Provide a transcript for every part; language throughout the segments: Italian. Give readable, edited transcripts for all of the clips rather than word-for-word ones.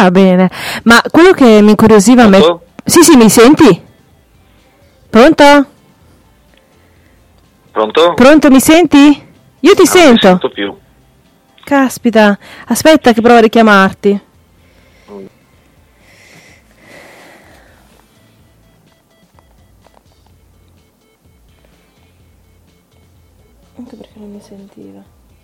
Va bene, ma quello che mi incuriosiva a me... Pronto? Sì, mi senti? Pronto? Pronto? Pronto, mi senti? Io ti Non sento. ti sento più. Caspita, aspetta che provo a richiamarti. Anche perché non mi sentiva.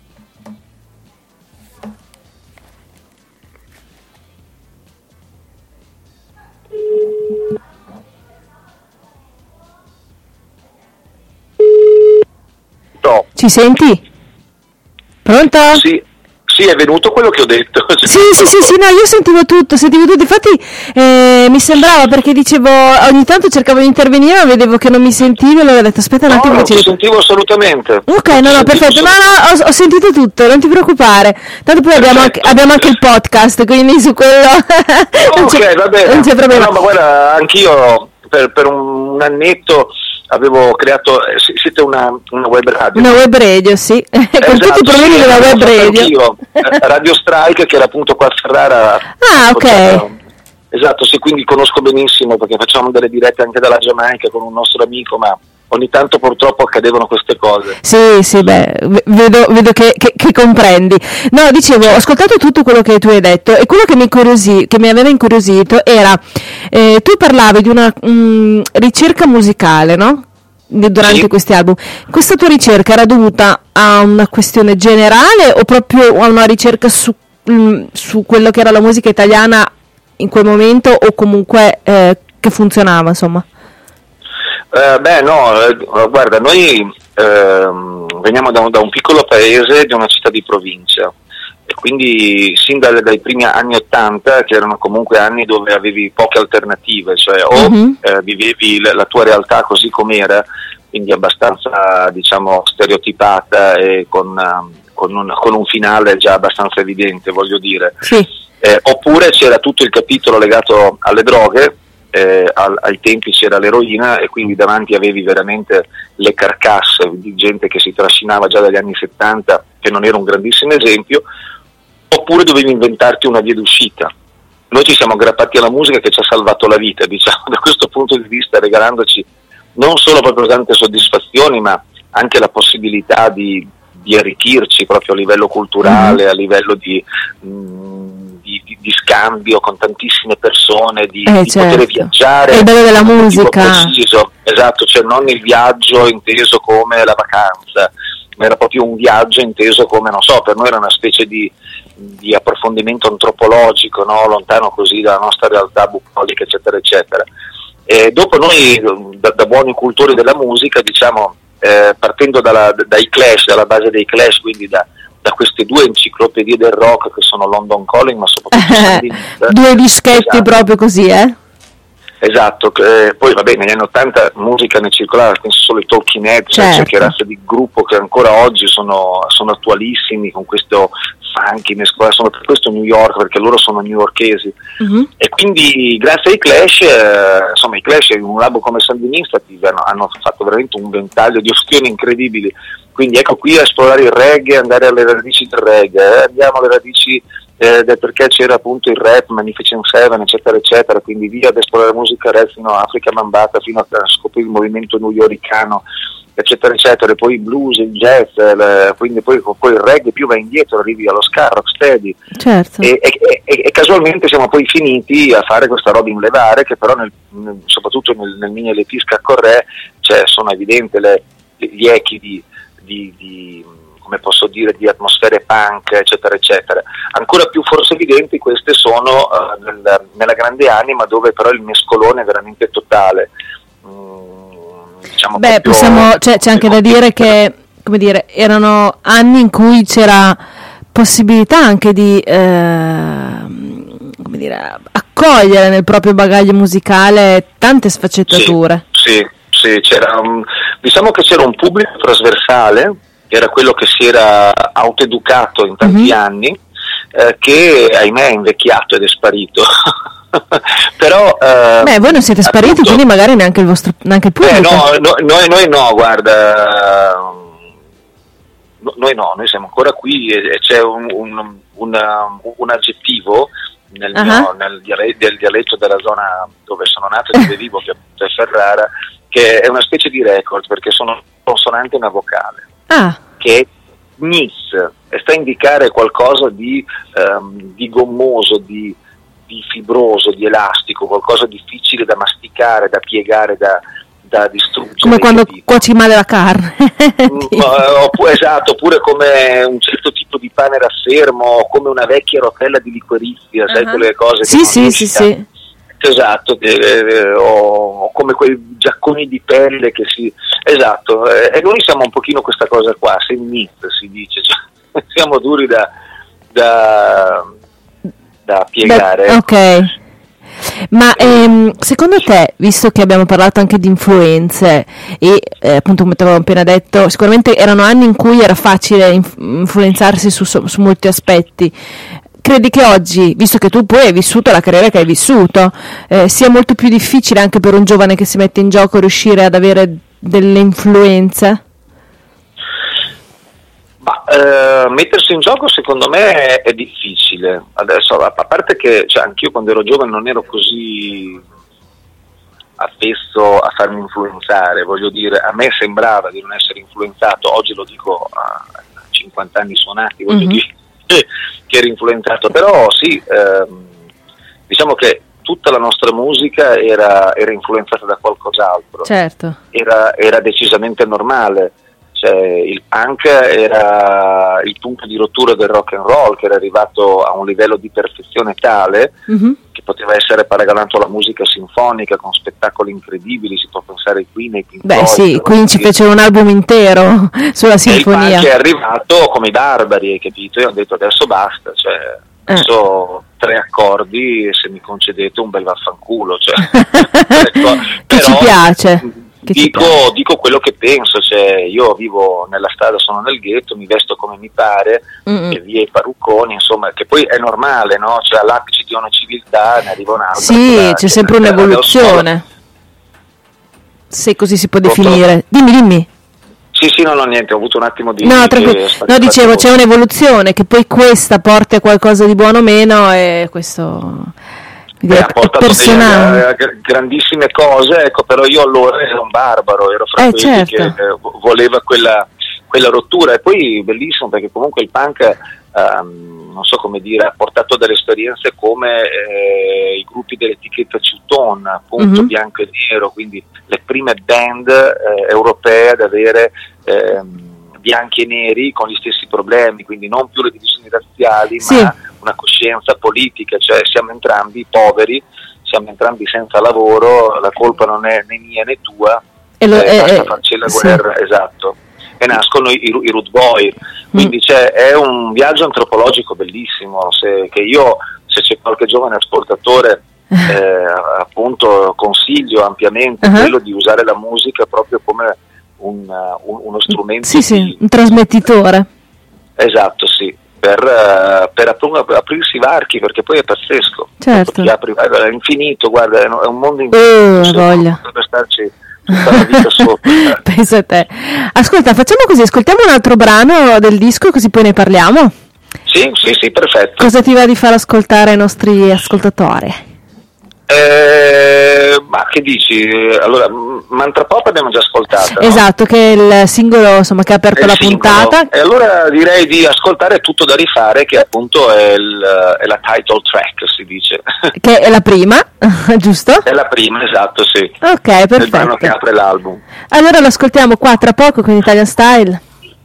No. Ci senti? Pronto? Sì, è venuto quello che ho detto. Sì, no, io sentivo tutto, infatti mi sembrava, perché dicevo, ogni tanto cercavo di intervenire ma vedevo che non mi sentivi, allora ho detto aspetta un attimo. Non ti sentivo assolutamente. Ok, no, perfetto, ho sentito tutto, non ti preoccupare, tanto poi abbiamo anche il podcast, quindi su quello Ok, va bene. Non c'è problema. No, ma guarda, anch'io per un annetto avevo creato, siete una web radio. Una web radio, sì, con tutti i problemi della web radio. Anch'io, Radio Strike, che era appunto qua a Ferrara. Ah, ok. Esatto, sì, quindi conosco benissimo, perché facciamo delle dirette anche dalla Giamaica con un nostro amico, ma ogni tanto purtroppo accadevano queste cose. Sì, beh, vedo che comprendi. No, dicevo, ho ascoltato tutto quello che tu hai detto e quello che mi aveva incuriosito era, tu parlavi di una ricerca musicale, no? Durante questi album. Questa tua ricerca era dovuta a una questione generale o proprio a una ricerca su quello che era la musica italiana in quel momento, o comunque che funzionava, insomma? Guarda, noi veniamo da un piccolo paese, di una città di provincia, e quindi sin dai primi anni '80, che erano comunque anni dove avevi poche alternative, cioè vivevi la tua realtà così com'era, quindi abbastanza, diciamo, stereotipata e con un finale già abbastanza evidente, voglio dire. Sì. Oppure c'era tutto il capitolo legato alle droghe. Ai tempi c'era l'eroina, e quindi davanti avevi veramente le carcasse di gente che si trascinava già dagli anni '70, che non era un grandissimo esempio. Oppure dovevi inventarti una via d'uscita. Noi ci siamo aggrappati alla musica che ci ha salvato la vita, diciamo, da questo punto di vista, regalandoci non solo proprio tante soddisfazioni, ma anche la possibilità di arricchirci proprio a livello culturale, a livello di scambio con tantissime persone, di poter viaggiare. È il bello della musica. Preciso, esatto, cioè non il viaggio inteso come la vacanza, ma era proprio un viaggio inteso come, non so, per noi era una specie di approfondimento antropologico, no? Lontano così dalla nostra realtà bucolica, eccetera, eccetera. E dopo noi, da buoni cultori della musica, diciamo, partendo dai Clash, dalla base dei Clash, quindi da queste due enciclopedie del rock che sono London Calling, ma soprattutto Sandinista. Due dischetti, esatto. Proprio così, Esatto, poi va bene, negli anni '80 musica ne circolava, penso solo i Talking Heads, certo. Che razza di gruppo che ancora oggi sono attualissimi, con questo funky mescolato, sono per questo New York, perché loro sono newyorkesi. E quindi grazie ai Clash, insomma, i Clash in un album come Sandinista hanno fatto veramente un ventaglio di opzioni incredibili. Quindi ecco qui a esplorare il reggae, andare alle radici del reggae, andiamo alle radici del perché c'era appunto il rap, Magnificent Seven, eccetera, eccetera, quindi via ad esplorare musica rap fino a Africa Bambata, fino a scoprire il movimento newyoricano, eccetera, eccetera, e poi il blues, il jazz, quindi poi il reggae più va indietro, arrivi allo ska, rocksteady. Certo. E casualmente siamo poi finiti a fare questa roba in levare, che però soprattutto nel mini LP Scacco Re, cioè sono evidenti gli echi di come posso dire, di atmosfere punk, eccetera, eccetera. Ancora più forse evidenti queste sono nella grande anima, dove però il mescolone è veramente totale. Diciamo. Beh, c'è anche da dire che, come dire, erano anni in cui c'era possibilità anche di come dire, accogliere nel proprio bagaglio musicale tante sfaccettature. Sì, c'era diciamo che c'era un pubblico trasversale, che era quello che si era autoeducato in tanti anni, che ahimè è invecchiato ed è sparito. Però voi non siete spariti, appunto, quindi magari neanche il pubblico. Noi no, guarda, noi siamo ancora qui, e c'è un aggettivo nel dialetto della zona dove sono nato e dove vivo, che è Ferrara, che è una specie di record perché sono consonante e una vocale, che è nis, e sta a indicare qualcosa di gommoso, di fibroso, di elastico, qualcosa difficile da masticare, da piegare, da distruggere. Come quando cuoci male la carne. Esatto, oppure come un certo tipo di pane raffermo, come una vecchia rotella di liquorizia, sai, quelle cose che sì. Esatto, o come quei giacconi di pelle che si... Esatto, e noi siamo un pochino questa cosa qua, sennit si dice, cioè, siamo duri da piegare. Ok. Ma secondo te, visto che abbiamo parlato anche di influenze e appunto come ti avevo appena detto, sicuramente erano anni in cui era facile influenzarsi su molti aspetti, credi che oggi, visto che tu poi hai vissuto la carriera che hai vissuto, sia molto più difficile anche per un giovane che si mette in gioco riuscire ad avere delle influenze? Mettersi in gioco secondo me è difficile. Adesso, a parte che anch'io quando ero giovane non ero così affesso a farmi influenzare, voglio dire, a me sembrava di non essere influenzato, oggi lo dico a 50 anni suonati, voglio dire che ero influenzato, però sì, diciamo che tutta la nostra musica era influenzata da qualcos'altro. Certo. Era decisamente normale. Cioè, il punk era il punto di rottura del rock and roll, che era arrivato a un livello di perfezione tale che poteva essere paragonato alla musica sinfonica, con spettacoli incredibili. Si può pensare ai Queen, ai Pink Floyd. Sì, Queen ci fecero un album intero sulla sinfonia. E il punk è arrivato come i barbari, hai capito? E ho detto adesso basta, cioè adesso 3 accordi e se mi concedete un bel vaffanculo, cioè. Che ci piace. Dico quello che penso, cioè io vivo nella strada, sono nel ghetto, mi vesto come mi pare, e via i parrucconi, insomma, che poi è normale, no? Cioè all'apice di una civiltà ne arriva un'altra. Sì, c'è sempre un'evoluzione, se così si può definire. Dimmi. Sì, no, niente, ho avuto un attimo di... No, dicevo, c'è un'evoluzione, che poi questa porti a qualcosa di buono o meno, e questo... ha portato delle grandissime cose, ecco, però io allora ero un barbaro, ero fra quelli che voleva quella rottura. E poi bellissimo perché comunque il punk non so come dire, ha portato delle esperienze come i gruppi dell'etichetta Chuton, appunto, bianco e nero, quindi le prime band europee ad avere bianchi e neri con gli stessi problemi, quindi non più le divisioni razziali, ma una coscienza politica, cioè siamo entrambi poveri, siamo entrambi senza lavoro, la colpa non è né mia né tua, basta farci la guerra, esatto. E nascono i Root Boy, quindi è un viaggio antropologico bellissimo, che io, se c'è qualche giovane ascoltatore, appunto consiglio ampiamente quello di usare la musica proprio come uno strumento un trasmettitore, esatto, sì, per aprirsi i varchi, perché poi è pazzesco, certo. Ti apri, è infinito, guarda, è un mondo infinito, potrebbe starci tutta la vita sopra. Pensa a te. Ascolta, facciamo così, ascoltiamo un altro brano del disco così poi ne parliamo. Sì, perfetto. Cosa ti va di far ascoltare ai nostri ascoltatori? Ma che dici? Allora, Mantra Pop abbiamo già ascoltato, esatto, no? Che è il singolo, insomma, che ha aperto la puntata. E allora direi di ascoltare Tutto da rifare, che appunto è la title track, si dice. Che è la prima, giusto? È la prima, esatto, sì. Ok, perfetto. È il brano che apre l'album. Allora lo ascoltiamo qua tra poco con Italian Style.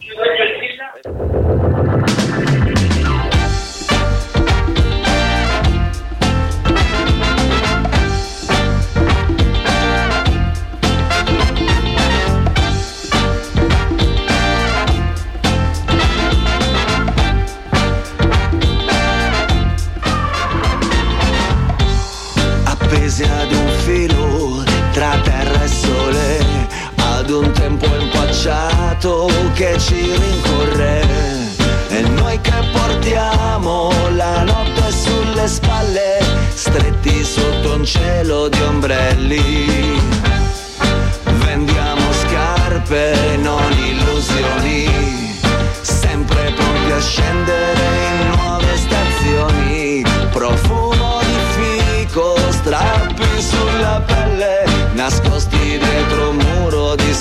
Ad un filo tra terra e sole, ad un tempo impacciato che ci rincorre, e noi che portiamo la notte sulle spalle, stretti sotto un cielo di ombrelli. Vendiamo scarpe, non illusioni, sempre pronti a scendere in nuove stazioni. Profumo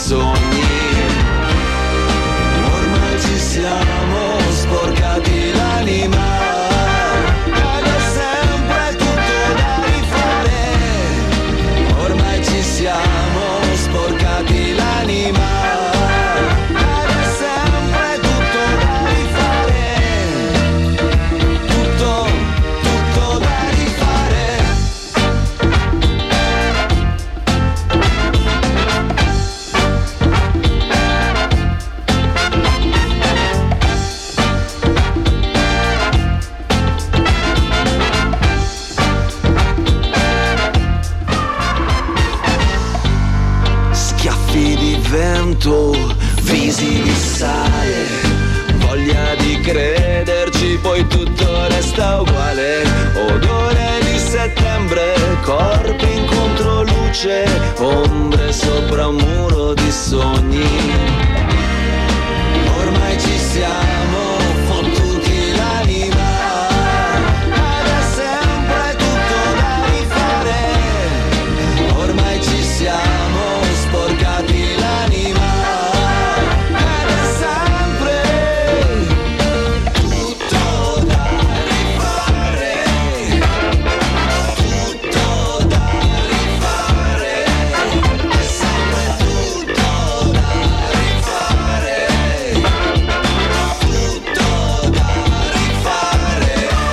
sogni. Ormai ci siamo sporcati l'anima ed è sempre tutto da rifare. Ormai ci siamo sporcati l'anima ed è sempre tutto da rifare. Tutto da rifare. Schiaffi di vento, visi di sale, voglia di crederci, poi tutto resta uguale. Odore di settembre, corpi in controluce, ombre sopra un muro di sogni. Ormai ci siamo fottuti l'anima ed è sempre tutto da rifare. Ormai ci siamo sporcati l'anima ed è sempre tutto da rifare. Tutto da rifare. È sempre tutto da rifare. Tutto da rifare.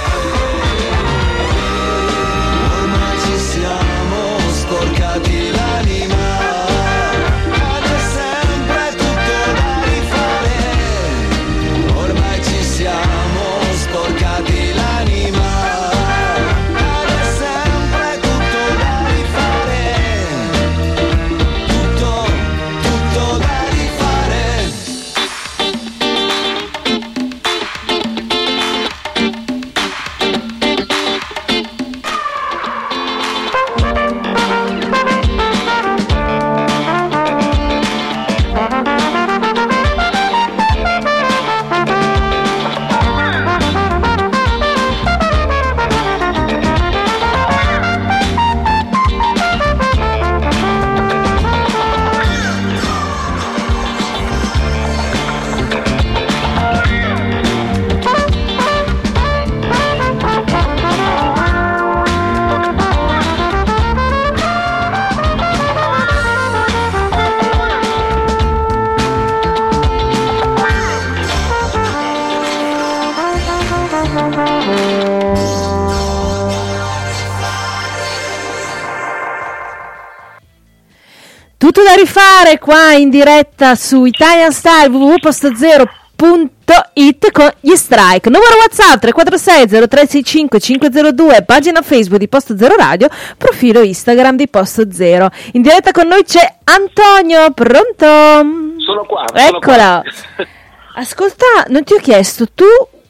Ormai ci siamo sporcati l'anima ed è sempre tutto da rifare. Ormai ci siamo sporcati l'anima ed è sempre tutto da rifare. Tutto da rifare. Tutto da rifare qua in diretta su Italian Style www.postozero.it con gli strike. Numero WhatsApp 346 0365 502, pagina Facebook di Posto Zero Radio, profilo Instagram di Posto Zero. In diretta con noi c'è Antonio, pronto? Sono qua. Eccola. Ascolta, non ti ho chiesto tu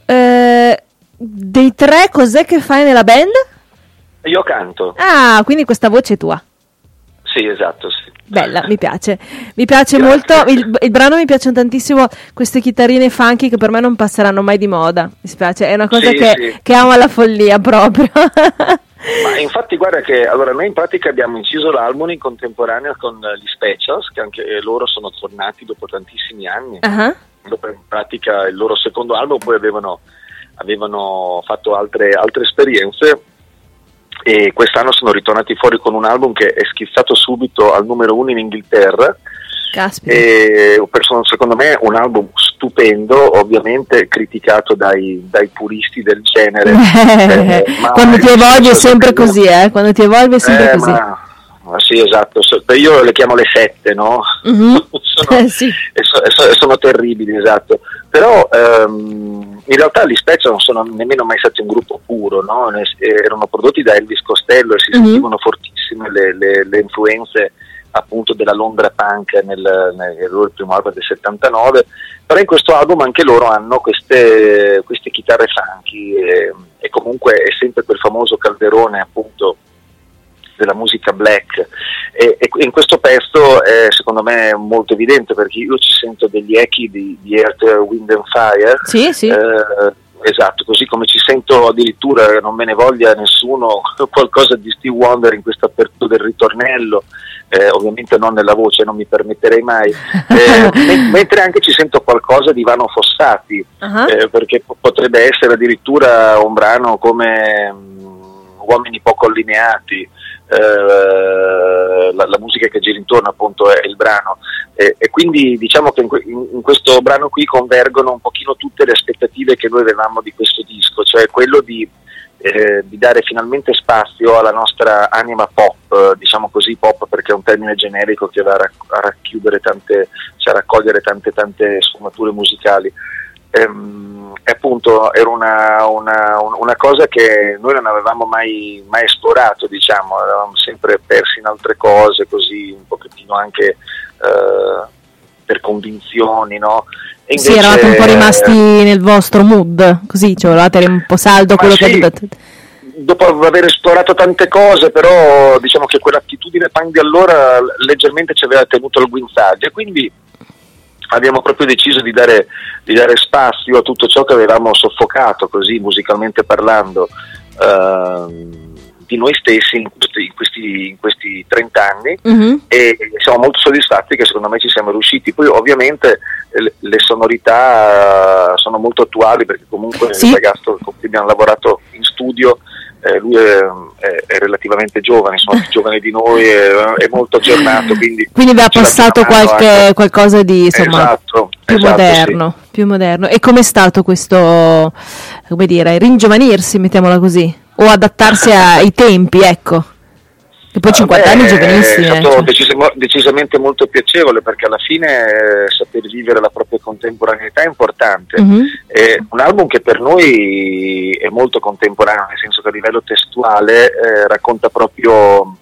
dei tre cos'è che fai nella band? Io canto. Ah, quindi questa voce è tua. Sì, esatto, sì. Bella, mi piace molto, il brano mi piacciono tantissimo queste chitarrine funky che per me non passeranno mai di moda, mi spiace, è una cosa Sì, sì. che amo alla follia proprio. Ma infatti guarda che allora noi in pratica abbiamo inciso l'album in contemporanea con gli Specials, che anche loro sono tornati dopo tantissimi anni. Uh-huh. Dopo in pratica il loro secondo album, poi avevano fatto altre esperienze e quest'anno sono ritornati fuori con un album che è schizzato subito al numero 1 in Inghilterra. Caspita. E secondo me un album stupendo, ovviamente criticato dai puristi del genere. Quando ti evolvi è sempre così, quando ti evolvi è sempre così. Ma sì, esatto, io le chiamo le sette, no? Mm-hmm. Sì. Sono terribili, esatto. Però in realtà gli Spezia non sono nemmeno mai stati un gruppo puro, no? Erano prodotti da Elvis Costello e si sentivano fortissime le influenze appunto della Londra punk nel loro primo album del 79, però in questo album anche loro hanno queste chitarre funky e comunque è sempre quel famoso calderone appunto della musica black e in questo pezzo è secondo me molto evidente perché io ci sento degli echi di Earth, Wind and Fire. Sì, sì. Esatto, così come ci sento addirittura, non me ne voglia nessuno, qualcosa di Stevie Wonder in questa apertura del ritornello, ovviamente non nella voce, non mi permetterei mai, mentre anche ci sento qualcosa di Vano Fossati, perché potrebbe essere addirittura un brano come Uomini poco allineati, la musica che gira intorno appunto è il brano, e quindi diciamo che in questo brano qui convergono un pochino tutte le aspettative che noi avevamo di questo disco, cioè quello di dare finalmente spazio alla nostra anima pop, diciamo così, pop perché è un termine generico che va a racchiudere tante, cioè a raccogliere tante sfumature musicali. Appunto era una cosa che noi non avevamo mai esplorato, diciamo, eravamo sempre persi in altre cose, così un pochettino anche per convinzioni, no? E invece, sì, eravate un po' rimasti nel vostro mood, così, cioè volevate un po' saldo quello sì, che dopo aver esplorato tante cose, però diciamo che quell'attitudine punk di allora leggermente ci aveva tenuto al guinzaglio, e quindi abbiamo proprio deciso di dare spazio a tutto ciò che avevamo soffocato, così musicalmente parlando, di noi stessi in questi 30 anni, e siamo molto soddisfatti che secondo me ci siamo riusciti. Poi ovviamente le sonorità sono molto attuali, perché comunque il ragazzo con cui abbiamo lavorato in studio, lui è relativamente giovane, insomma più giovane di noi, è molto aggiornato, quindi vi ha passato qualcosa di, insomma, più moderno. E com'è stato questo, come dire, ringiovanirsi, mettiamola così, o adattarsi ai tempi, ecco? Che poi 50 anni giovanissimi. È stato decisamente molto piacevole, perché alla fine saper vivere la propria contemporaneità è importante. È un album che per noi è molto contemporaneo, nel senso che a livello testuale racconta proprio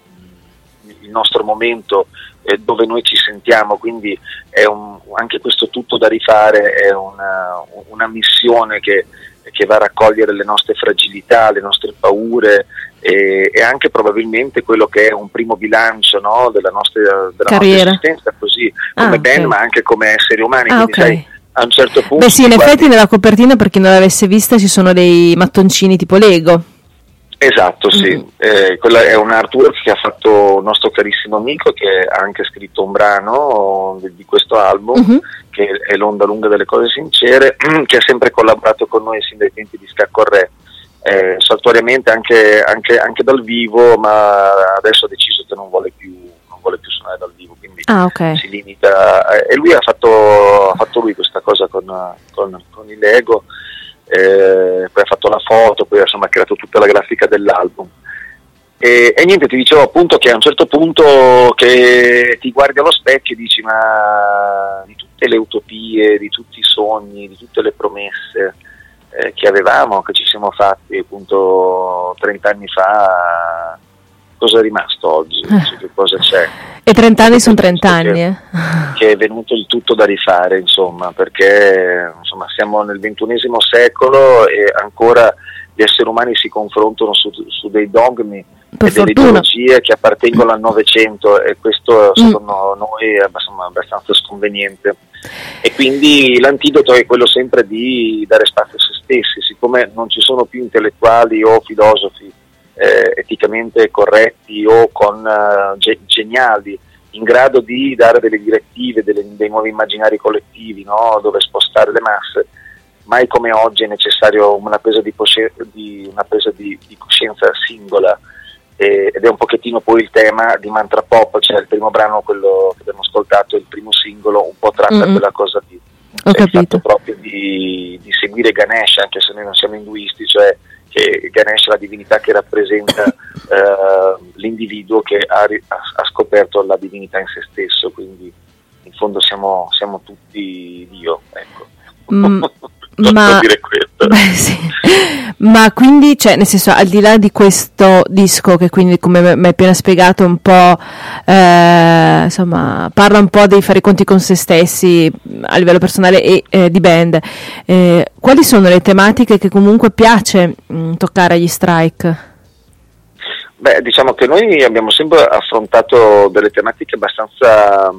il nostro momento, dove noi ci sentiamo, quindi è anche questo tutto da rifare è una missione che va a raccogliere le nostre fragilità, le nostre paure, e anche probabilmente quello che è un primo bilancio, no, della nostra esistenza, così come band, ma anche come esseri umani. Quindi sai, a un certo punto in effetti nella copertina, per chi non l'avesse vista, ci sono dei mattoncini tipo Lego. Esatto, sì. Quella è un artwork che ha fatto un nostro carissimo amico, che ha anche scritto un brano di questo album, che è L'onda lunga delle cose sincere, che ha sempre collaborato con noi sin dai tempi di Scacco Re, saltuariamente anche dal vivo, ma adesso ha deciso che non vuole più suonare dal vivo, quindi si limita, e lui ha fatto lui questa cosa con il Lego. Poi ha fatto la foto, poi insomma ha creato tutta la grafica dell'album, e niente, ti dicevo appunto che a un certo punto che ti guardi allo specchio e dici: ma di tutte le utopie, di tutti i sogni, di tutte le promesse che avevamo, che ci siamo fatti appunto 30 anni fa, cosa è rimasto oggi? Cioè, che cosa c'è? E 30 anni sono 30 anni. Che è venuto il tutto da rifare, insomma, perché insomma siamo nel XXI secolo e ancora gli esseri umani si confrontano su dei dogmi e delle ideologie che appartengono al Novecento, e questo secondo noi è abbastanza sconveniente. E quindi l'antidoto è quello sempre di dare spazio a se stessi, siccome non ci sono più intellettuali o filosofi eticamente corretti o con geniali, in grado di dare delle direttive, dei nuovi immaginari collettivi, no? Dove spostare le masse. Mai come oggi è necessario una presa di coscienza singola, ed è un pochettino poi il tema di Mantra Pop, cioè il primo brano, quello che abbiamo ascoltato, il primo singolo, un po' tratta quella cosa lì. Ho capito. Il fatto proprio di seguire Ganesh, anche se noi non siamo induisti, cioè che Ganesh è la divinità che rappresenta l'individuo che ha scoperto la divinità in se stesso, quindi in fondo siamo tutti Dio, ecco. Dire questo. Sì. Ma quindi, cioè, nel senso, al di là di questo disco, che quindi, come mi hai appena spiegato, un po' insomma, parla un po' di fare i conti con se stessi a livello personale e di band, quali sono le tematiche che comunque piace toccare agli Strike? Beh, diciamo che noi abbiamo sempre affrontato delle tematiche abbastanza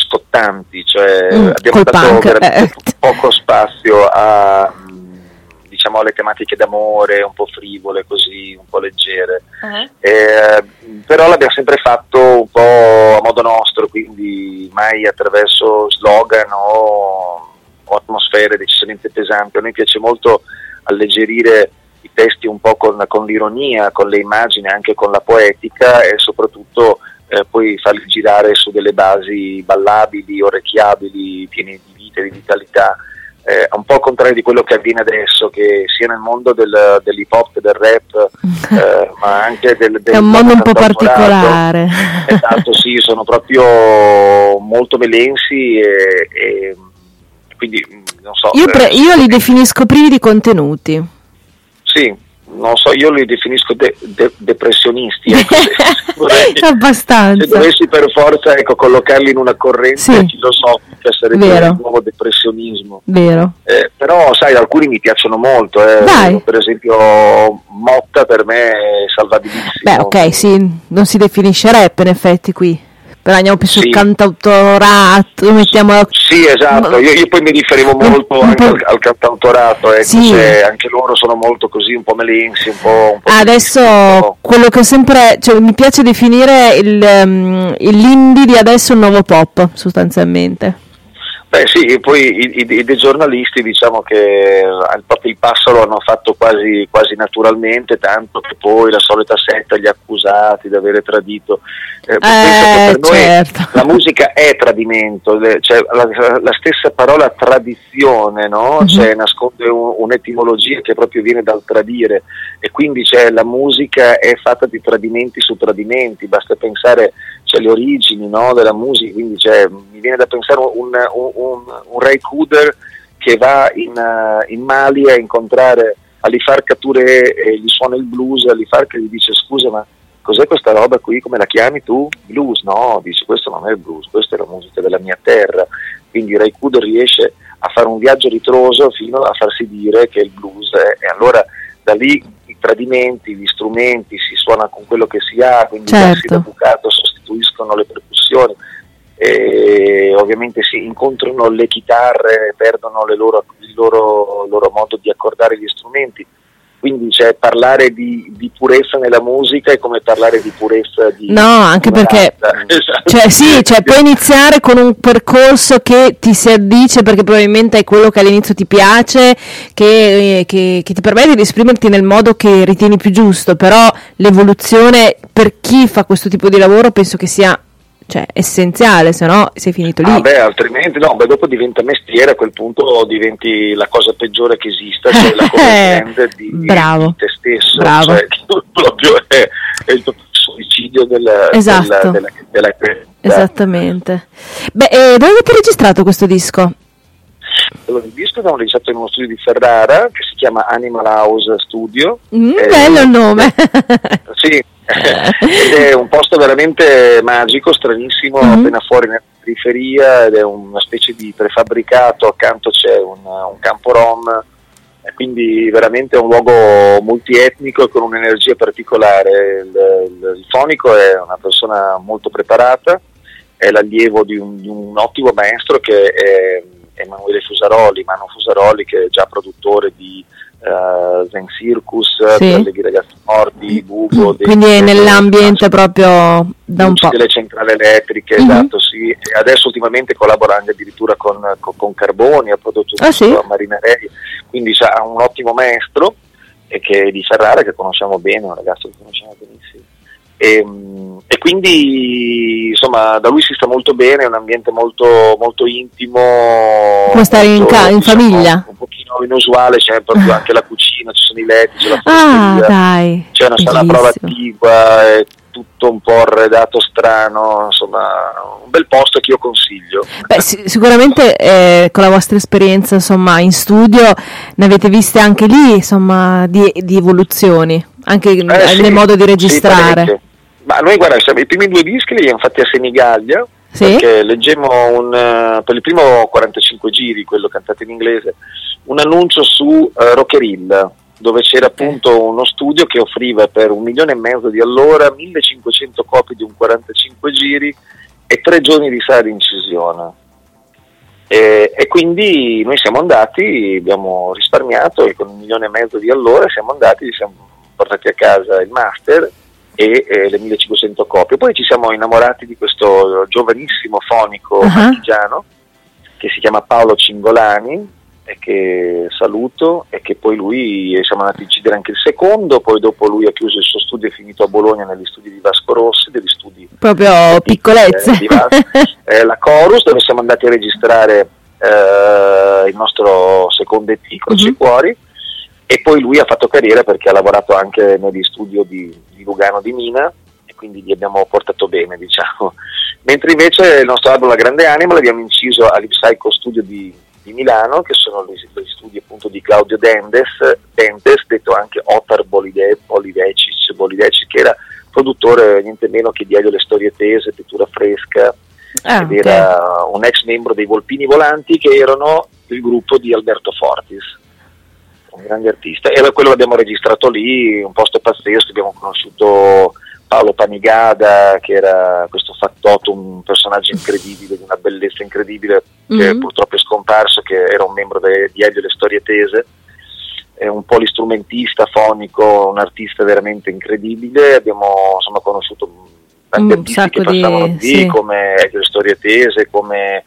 scottanti, cioè abbiamo dato veramente poco spazio a diciamo alle tematiche d'amore, un po' frivole così, un po' leggere. Però l'abbiamo sempre fatto un po' a modo nostro, quindi mai attraverso slogan o atmosfere decisamente pesanti. A noi piace molto alleggerire i testi un po' con l'ironia, con le immagini, anche con la poetica, e soprattutto poi farli girare su delle basi ballabili, orecchiabili, piene di vita e di vitalità, un po' al contrario di quello che avviene adesso, che sia nel mondo dell'hip hop e del rap, ma anche del è un mondo un po' particolare. Esatto, sì, sono proprio molto melensi e quindi non so. Io li definisco privi di contenuti. Sì. Non so, io li definisco depressionisti. Abbastanza. Se dovessi per forza collocarli in una corrente filosofica sarebbe il nuovo depressionismo. Vero. Però sai, alcuni mi piacciono molto. Per esempio Motta per me è salvabilissimo. Beh, ok, sì, non si definisce rap in effetti qui. Però andiamo più sul cantautorato, mettiamola. Sì, esatto, io poi mi riferivo molto anche al cantautorato, cioè, anche loro sono molto così, un po' melensi, un po' adesso quello che sempre, cioè, mi piace definire l'indie di adesso il nuovo pop, sostanzialmente. Beh sì, poi i dei giornalisti diciamo che proprio il passo lo hanno fatto quasi naturalmente, tanto che poi la solita setta, gli accusati di avere tradito. Per noi la musica è tradimento, cioè la stessa parola tradizione, no? Cioè, nasconde un'etimologia che proprio viene dal tradire, e quindi la musica è fatta di tradimenti su tradimenti, basta pensare le origini, no, della musica, quindi mi viene da pensare un Ray Cooder che va in Mali a incontrare Alifar Touré e gli suona il blues, Alifar che gli dice: scusa, ma cos'è questa roba qui, come la chiami tu? Blues? No, dice, questo non è il blues, questa è la musica della mia terra. Quindi Ray Cooder riesce a fare un viaggio ritroso fino a farsi dire che il blues è, e allora da lì i tradimenti, gli strumenti, si suona con quello che si ha, quindi i bassi da bucato sostituiscono le percussioni, e ovviamente si incontrano le chitarre, perdono il loro modo di accordare gli strumenti. Quindi parlare di purezza nella musica è come parlare di purezza di... No, anche perché puoi iniziare con un percorso che ti si addice perché probabilmente è quello che all'inizio ti piace, che ti permette di esprimerti nel modo che ritieni più giusto, però l'evoluzione per chi fa questo tipo di lavoro penso che sia essenziale, se no sei finito lì. Altrimenti dopo diventa mestiere, a quel punto diventi la cosa peggiore che esista, cioè la corrente di te stesso. Bravo. Cioè, proprio è il suicidio della esattamente. Dove avete registrato questo disco? Allora, il disco abbiamo registrato in uno studio di Ferrara che si chiama Animal House Studio. Bello il nome. Sì, ed è un posto veramente magico, stranissimo, appena fuori nella periferia, ed è una specie di prefabbricato, accanto c'è un campo rom, e quindi veramente è un luogo multietnico e con un'energia particolare. Il fonico è una persona molto preparata, è l'allievo di un ottimo maestro che è Emanuele Fusaroli, Mano Fusaroli, che è già produttore di Zen Circus, Allegri Ragazzi Morti, Bugo. Quindi è nell'ambiente proprio da un po'. Delle centrali elettriche, esatto, sì. E adesso ultimamente collabora anche addirittura con Carboni, ha prodotto a Marinarelli, quindi ha un ottimo maestro che è di Ferrara, che conosciamo bene, un ragazzo che conosciamo benissimo. E quindi insomma da lui si sta molto bene, è un ambiente molto, molto intimo, può stare in famiglia, un pochino inusuale, c'è proprio anche la cucina, ci sono i letti, c'è la fosteria, c'è una sala prova attigua, è tutto un po' arredato strano, insomma un bel posto che io consiglio. Sicuramente con la vostra esperienza insomma in studio ne avete viste anche lì insomma di evoluzioni anche nel modo di registrare. Ma noi guarda, i primi 2 dischi li abbiamo fatti a Senigallia, perché leggemmo per il primo 45 giri, quello cantato in inglese, un annuncio su Rockerilla, dove c'era appunto uno studio che offriva per $1,5 milioni di allora 1500 copie di un 45 giri e 3 giorni di sala di incisione. E quindi noi siamo andati, abbiamo risparmiato e con 1,5 milioni di allora siamo andati, ci siamo portati a casa il master e le 1500 copie. Poi ci siamo innamorati di questo giovanissimo fonico partigiano che si chiama Paolo Cingolani, e che saluto, e che poi lui siamo andati a incidere anche il secondo, poi dopo lui ha chiuso il suo studio e è finito a Bologna negli studi di Vasco Rossi, degli studi proprio piccolezze, la Chorus, dove siamo andati a registrare il nostro secondo EP, Croci Cuori, e poi lui ha fatto carriera perché ha lavorato anche negli studio di Lugano di Mina, e quindi gli abbiamo portato bene, diciamo. Mentre invece il nostro album La Grande Anima l'abbiamo inciso all'Ipsycho Studio di Milano, che sono gli studi appunto di Claudio Dentes, detto anche Otar Bolidecic, che era produttore niente meno che di Elio Le Storie Tese, Pittura Fresca, ed era un ex membro dei Volpini Volanti, che erano il gruppo di Alberto Fortis, un grande artista, e quello l'abbiamo registrato lì, un posto pazzesco. Abbiamo conosciuto Paolo Panigada, che era questo factotum, un personaggio incredibile, di una bellezza incredibile, che purtroppo è scomparso, che era un membro di Elio Le Storie Tese, è un polistrumentista fonico, un artista veramente incredibile. Abbiamo conosciuto tanti artisti che passavano lì, come Elio Le Storie Tese, come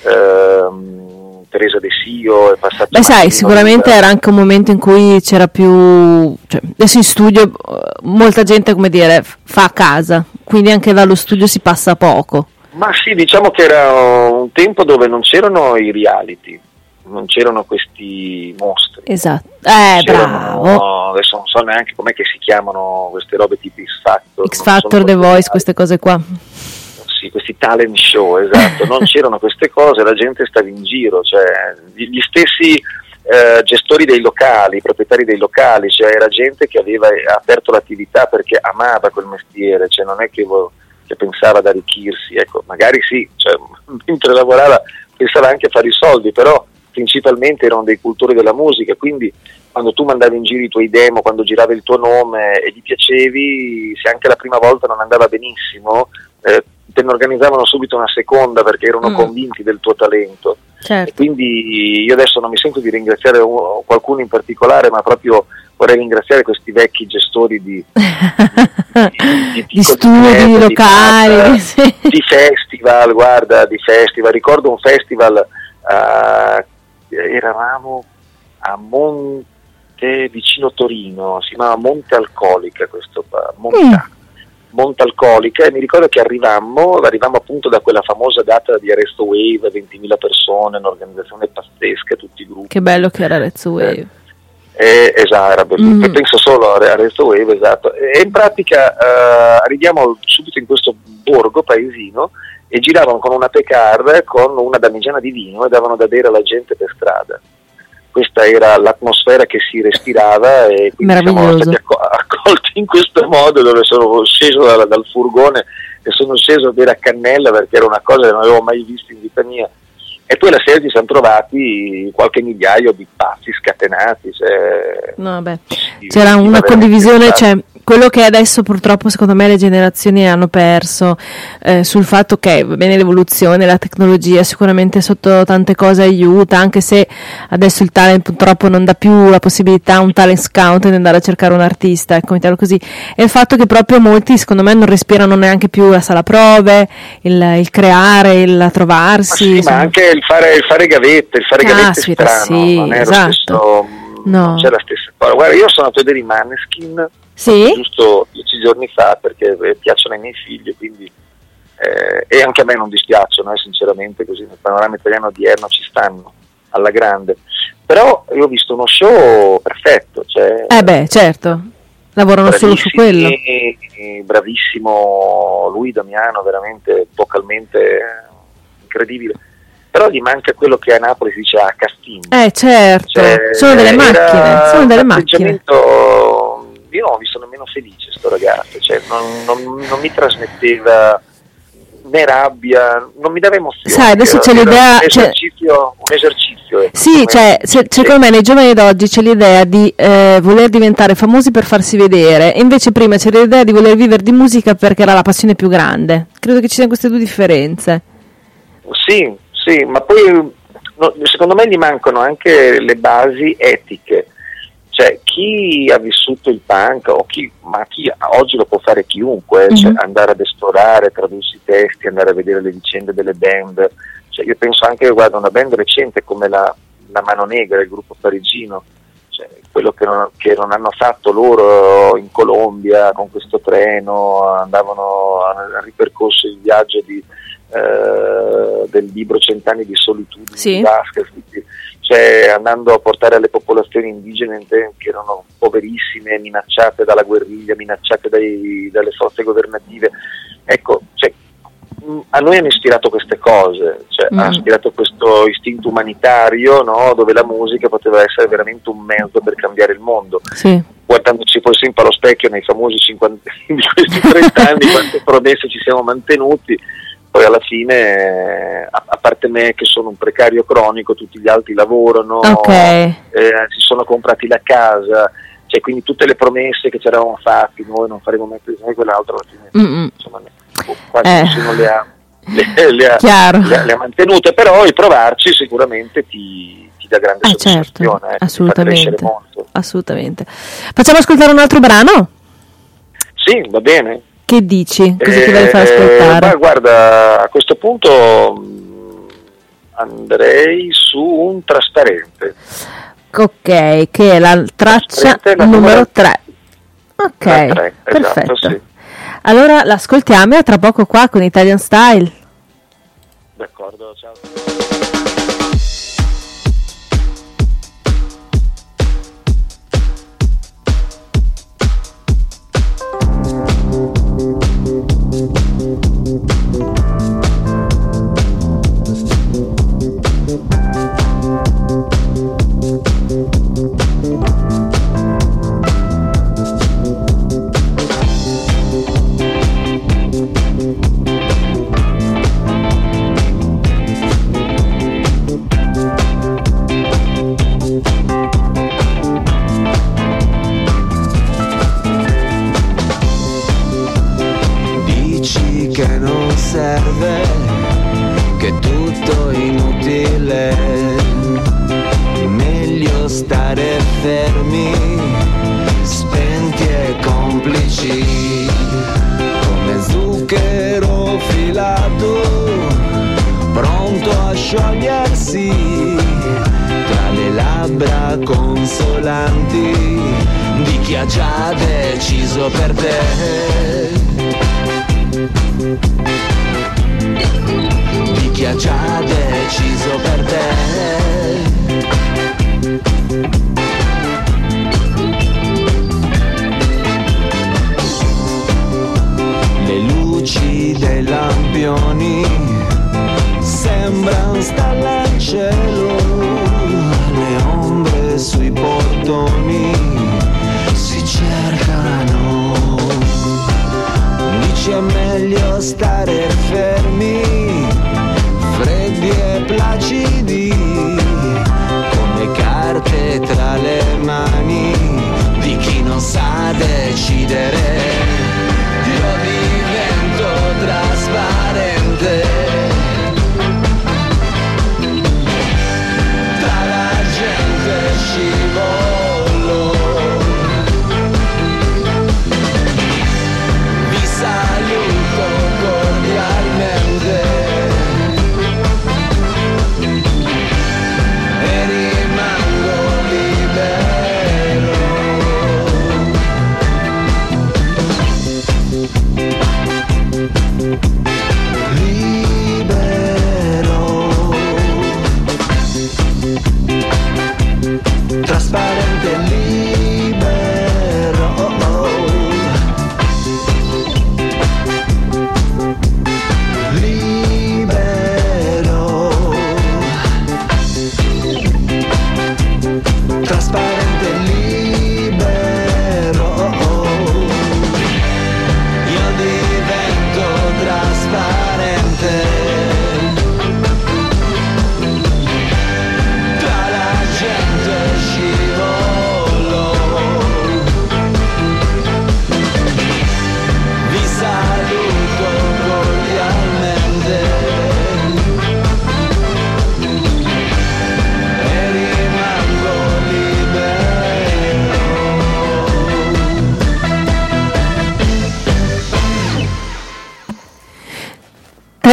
Teresa De Sio, è passato. Beh, sai, sicuramente era anche un momento in cui c'era più, cioè, adesso in studio molta gente, come dire, fa a casa, quindi anche dallo studio si passa poco. Ma sì, diciamo che era un tempo dove non c'erano i reality, non c'erano questi mostri. Esatto, bravo. Adesso non so neanche com'è che si chiamano queste robe tipo X Factor, The Voice, queste cose qua. Sì, questi talent show, esatto, non c'erano queste cose, la gente stava in giro, cioè gli stessi gestori dei locali, proprietari dei locali, cioè era gente che aveva aperto l'attività perché amava quel mestiere, cioè non è che pensava ad arricchirsi, ecco, magari sì, cioè, mentre lavorava pensava anche a fare i soldi, però principalmente erano dei cultori della musica, quindi quando tu mandavi in giro i tuoi demo, quando giravi il tuo nome e gli piacevi, se anche la prima volta non andava benissimo, te ne organizzavano subito una seconda perché erano convinti del tuo talento. Certo. E quindi io adesso non mi sento di ringraziare qualcuno in particolare, ma proprio vorrei ringraziare questi vecchi gestori di studi locali, di festival, guarda, di festival. Ricordo un festival, eravamo a Monte, vicino Torino, si chiamava Monte Alcolica, questo Monte Alcolica, e mi ricordo che arrivammo appunto da quella famosa data di Arresto Wave, 20.000 persone, un'organizzazione pazzesca, tutti i gruppi. Che bello che era Arresto Wave. Esatto, era bellissimo. Penso solo a Arresto Wave, esatto. E in pratica arriviamo subito in questo borgo paesino e giravano con una Pecar con una damigiana di vino e davano da bere alla gente per strada. Questa era l'atmosfera che si respirava, e quindi siamo stati accolti in questo modo, dove sono sceso dal furgone e sono sceso a bere a cannella perché era una cosa che non avevo mai visto in vita mia. E poi la sera ci siamo trovati qualche migliaio di pazzi scatenati. C'era una condivisione, cioè quello che adesso purtroppo secondo me le generazioni hanno perso, sul fatto che va bene l'evoluzione, la tecnologia sicuramente sotto tante cose aiuta, anche se adesso il talent purtroppo non dà più la possibilità a un talent scout di andare a cercare un artista, ecco, mettiamo così, e il fatto che proprio molti secondo me non respirano neanche più la sala prove, il creare, il trovarsi, ma anche il fare gavette, è strano, sì, non è esatto. lo stesso, non c'è la stessa cosa. Guarda, io sono andato a vedere i Maneskin giusto 10 giorni fa perché piacciono ai miei figli, quindi e anche a me non dispiacciono, sinceramente, così nel panorama italiano odierno ci stanno alla grande. Però io ho visto uno show perfetto, cioè, certo, lavorano solo su quello. Bravissimo lui, Damiano, veramente vocalmente incredibile. Però gli manca quello che a Napoli si dice a casting. Certo, cioè, sono delle macchine. Io non ho visto nemmeno felice sto ragazzo, cioè non mi trasmetteva né rabbia, non mi dava emozione. Sai, adesso c'è l'idea, un esercizio. Sì, cioè secondo me nei giovani d'oggi c'è l'idea di voler diventare famosi per farsi vedere, e invece prima c'era l'idea di voler vivere di musica perché era la passione più grande. Credo che ci siano queste due differenze. Sì, ma poi secondo me gli mancano anche le basi etiche. Cioè, chi ha vissuto il punk, chi oggi lo può fare chiunque, cioè andare ad esplorare, tradursi i testi, andare a vedere le vicende delle band. Cioè, io penso anche, guarda, una band recente come la Mano Negra, il gruppo parigino, cioè, quello che non hanno fatto loro in Colombia con questo treno, hanno ripercorso il viaggio del libro Cent'anni di solitudine di Vasquez, cioè andando a portare alle popolazioni indigene che erano poverissime, minacciate dalla guerriglia, minacciate dalle forze governative. Ecco, cioè, a noi hanno ispirato queste cose, cioè, ha ispirato questo istinto umanitario, no? Dove la musica poteva essere veramente un mezzo per cambiare il mondo. Sì. Guardandoci poi sempre allo specchio nei famosi 50 di questi 30 anni, quante promesse ci siamo mantenuti. Poi alla fine, a parte me che sono un precario cronico, tutti gli altri lavorano, si sono comprati la casa, cioè, quindi tutte le promesse che ci eravamo fatti, noi non faremo mai più quell'altro, alla fine, insomma, quasi nessuno le ha mantenute, però il provarci sicuramente ti dà grande soddisfazione, certo, assolutamente. Facciamo ascoltare un altro brano? Sì, va bene. Che dici? Cosa ti vuoi far ascoltare? Guarda, a questo punto andrei su un Trasparente. Ok, che è la traccia numero 3. Ok, 3, perfetto. Esatto, sì. Allora l'ascoltiamo e a tra poco qua con Italian Style. D'accordo, ciao. Che tutto inutile, meglio stare fermi, spenti e complici, come zucchero filato, pronto a sciogliersi, tra le labbra consolanti di chi ha già deciso per te. Di chi ha già deciso per te. Le luci dei lampioni sembran stelle al cielo, le ombre sui portoni si cercano. Dici è meglio stare fermi, freddi e placidi, come carte tra le mani di chi non sa decidere. Io divento trasparente, tra la gente scivolo, vi saluto cordialmente.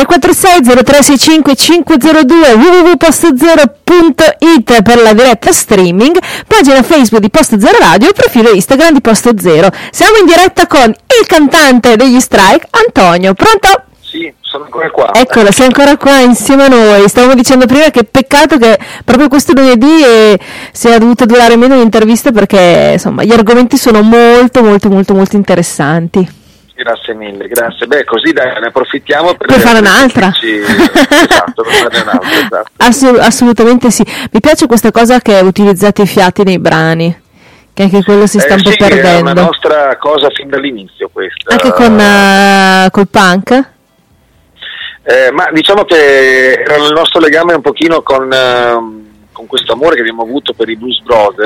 346 0365 502 www.posto0.it per la diretta streaming, pagina Facebook di Posto Zero Radio e profilo Instagram di Posto Zero. Siamo in diretta con il cantante degli Strike, Antonio. Pronto? Sì, sono ancora qua. Eccolo, sei ancora qua insieme a noi. Stavamo dicendo prima che peccato che proprio questo lunedì sia dovuta durare meno l'intervista, perché insomma gli argomenti sono molto interessanti. Grazie mille, grazie. Beh, così dai, ne approfittiamo per fare un'altra. Esatto, per fare un'altra, esatto. Assolutamente sì. Mi piace questa cosa che utilizzate i fiati nei brani, che anche quello si sta un po' perdendo. È una nostra cosa fin dall'inizio questa. Anche col punk? Ma diciamo che era il nostro legame un pochino con questo amore che abbiamo avuto per i Blues Brothers.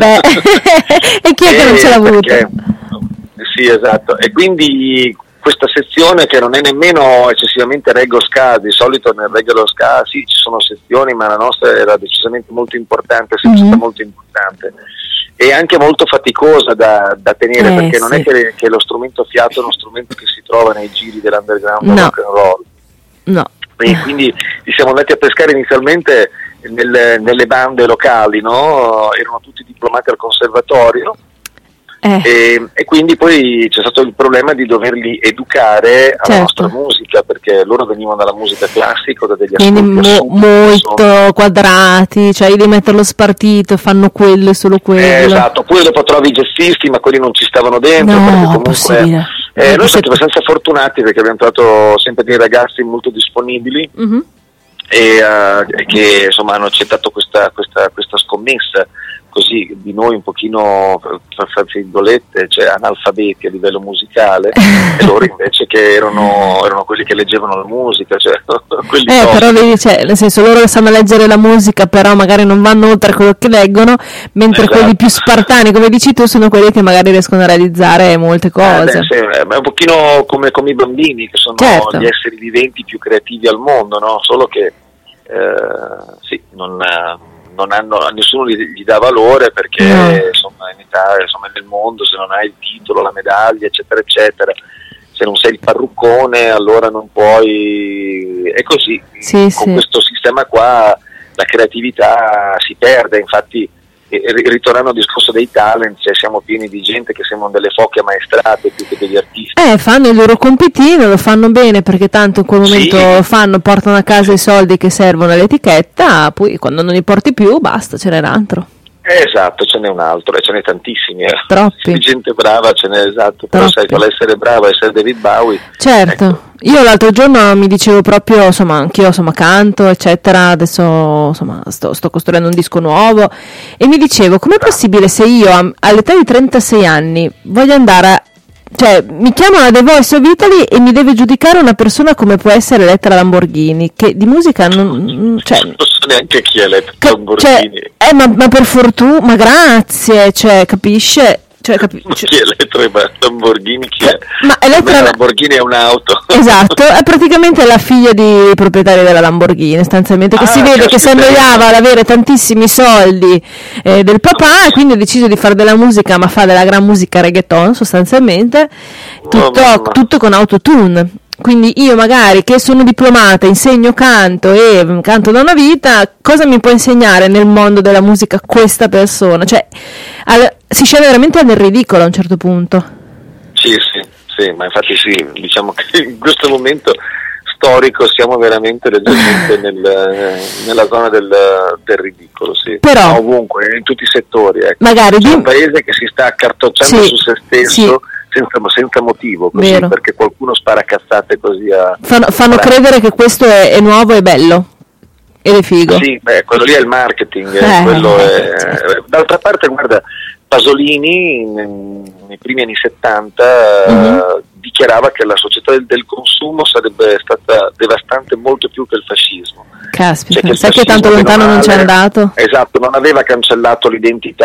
E chi è che non ce l'ha avuto? Sì, esatto. E quindi questa sezione, che non è nemmeno eccessivamente reggae ska, di solito nel reggae lo ska sì, ci sono sezioni, ma la nostra era decisamente molto importante, sempre stata molto importante. E anche molto faticosa da tenere, perché non è che lo strumento fiato è uno strumento che si trova nei giri dell'underground rock and roll. No. E quindi siamo andati a pescare inizialmente nelle bande locali, no? Erano tutti diplomati al conservatorio. E quindi poi c'è stato il problema di doverli educare alla nostra musica, perché loro venivano dalla musica classica, da degli quindi molto quadrati, cioè devi metterlo spartito, fanno quello e solo quello. Esatto, poi dopo trovi i jazzisti, ma quelli non ci stavano dentro, perché comunque noi siamo stati abbastanza fortunati, perché abbiamo trovato sempre dei ragazzi molto disponibili e che insomma hanno accettato questa scommessa, così di noi un pochino, tra virgolette, cioè analfabeti a livello musicale, e loro invece che erano quelli che leggevano la musica, cioè quelli però vedi, cioè, nel senso, loro sanno leggere la musica, però magari non vanno oltre quello che leggono, mentre quelli più spartani, come dici tu, sono quelli che magari riescono a realizzare molte cose. È un pochino come i bambini, che sono gli esseri viventi più creativi al mondo, no? Solo che nessuno gli dà valore, perché insomma in Italia, insomma nel mondo, se non hai il titolo, la medaglia, eccetera eccetera, se non sei il parruccone allora non puoi, è così. Con questo sistema qua la creatività si perde. Infatti, ritornando al discorso dei talent, cioè siamo pieni di gente che sembrano delle foche ammaestrate più che degli artisti. Fanno il loro compitino, lo fanno bene, perché tanto in quel momento portano a casa i soldi che servono all'etichetta, poi quando non li porti più basta, ce n'è un altro. Esatto, ce n'è un altro, e ce n'è tantissimi. Troppi. Di gente brava ce n'è, esatto. Però sai qual è essere bravo, essere David Bowie. Certo. Ecco. Io l'altro giorno mi dicevo proprio, insomma, anch'io canto, eccetera, adesso insomma sto costruendo un disco nuovo, e mi dicevo, com'è possibile se io all'età di 36 anni voglio andare cioè mi chiamano a The Voice of Italy e mi deve giudicare una persona come può essere Elettra Lamborghini, che di musica non so neanche chi è Elettra Lamborghini. Ma per fortuna, ma grazie, cioè capisce? Chi è Elettra Lamborghini? Chi è? Ma Elettra Lamborghini è un'auto. Esatto, è praticamente la figlia di proprietari della Lamborghini, sostanzialmente, che si vede che si annoiava ad avere tantissimi soldi del papà, e quindi ha deciso di fare della musica, ma fa della gran musica reggaeton sostanzialmente, tutto con autotune. Quindi io magari, che sono diplomata, insegno canto e canto da una vita, cosa mi può insegnare nel mondo della musica questa persona? Cioè si scende veramente nel ridicolo a un certo punto. Sì, ma infatti sì, diciamo che in questo momento storico siamo veramente leggermente nella zona del ridicolo, sì. Però ovunque, in tutti i settori, ecco. Magari c'è un paese che si sta accartocciando su se stesso, senza motivo, così, perché qualcuno spara cazzate così fanno credere che questo è nuovo e bello ed è figo. Sì, quello lì è il marketing, quello è. D'altra parte, guarda, Pasolini nei primi anni 70 dichiarava che la società del consumo sarebbe stata devastante molto più che il fascismo. Caspita, cioè, sai che tanto lontano non c'è andato? Esatto, non aveva cancellato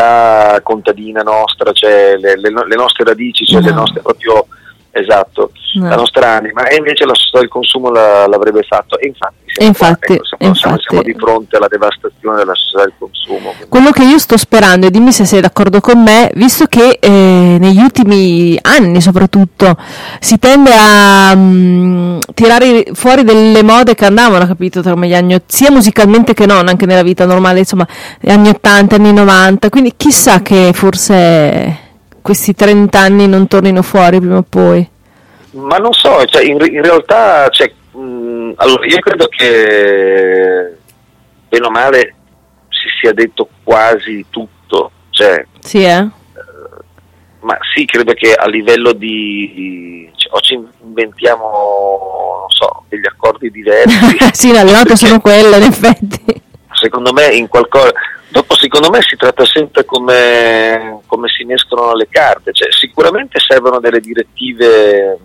l'identità contadina nostra, cioè le nostre radici, cioè le nostre proprio, esatto. la nostra anima, e invece la società del consumo l'avrebbe fatto, e infatti siamo di fronte alla devastazione della società del consumo. Quello che io sto sperando, e dimmi se sei d'accordo con me, visto che negli ultimi anni soprattutto si tende a tirare fuori delle mode che andavano, capito, tra gli anni, sia musicalmente che non, anche nella vita normale, insomma, anni 80, anni 90, quindi chissà che forse questi 30 anni non tornino fuori prima o poi. Ma non so, cioè, in realtà, cioè, allora io credo che bene o male si sia detto quasi tutto, cioè, sì, ma sì, credo che a livello o ci inventiamo, non so, degli accordi diversi. Sì, le note sono quelle, in effetti. Secondo me in qualcosa. Dopo, secondo me, si tratta sempre come si mescolano le carte, cioè, sicuramente servono delle direttive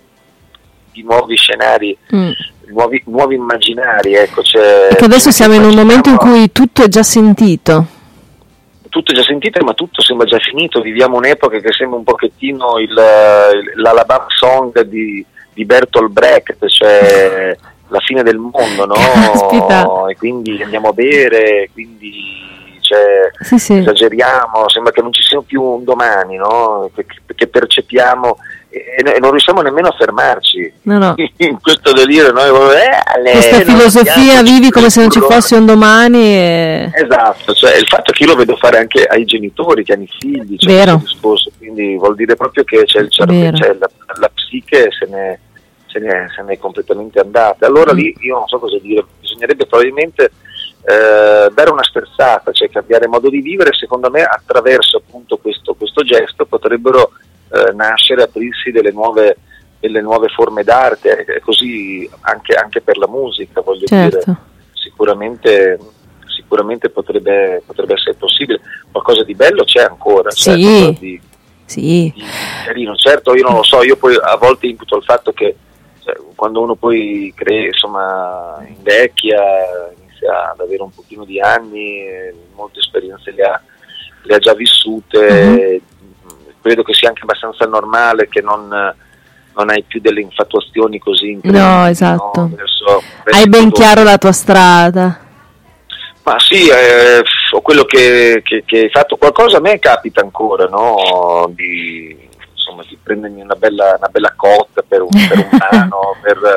di nuovi scenari, nuovi immaginari, ecco. Perché adesso siamo in un momento in cui tutto è già sentito. Tutto è già sentito, ma tutto sembra già finito. Viviamo un'epoca che sembra un pochettino l'Alabama Song di Bertolt Brecht, cioè la fine del mondo, no? Aspetta. E quindi andiamo a bere, quindi sì. Esageriamo, sembra che non ci sia più un domani, no? Che percepiamo e non riusciamo nemmeno a fermarci. No. In questo delirio noi questa filosofia vivi come se non ci fosse un domani Esatto, cioè il fatto che io lo vedo fare anche ai genitori che hanno i figli, cioè vero. Questo discorso, quindi vuol dire proprio che c'è il cervello, cioè la psiche se ne è completamente andata. Allora lì io non so cosa dire, bisognerebbe probabilmente dare una sterzata, cioè cambiare modo di vivere. Secondo me attraverso appunto questo gesto potrebbero nascere, aprirsi delle nuove forme d'arte, così anche per la musica, voglio dire, sicuramente potrebbe essere possibile. Qualcosa di bello c'è ancora, sì. di carino. Certo, io non lo so, io poi a volte imputo il fatto che quando uno poi invecchia, inizia ad avere un pochino di anni, molte esperienze le ha già vissute, credo che sia anche abbastanza normale che non hai più delle infatuazioni così incredibili. No, esatto. No? Verso hai ben chiaro la tua strada. Ma sì, quello che hai fatto qualcosa, a me capita ancora, no? Di prendermi una bella cotta per un anno,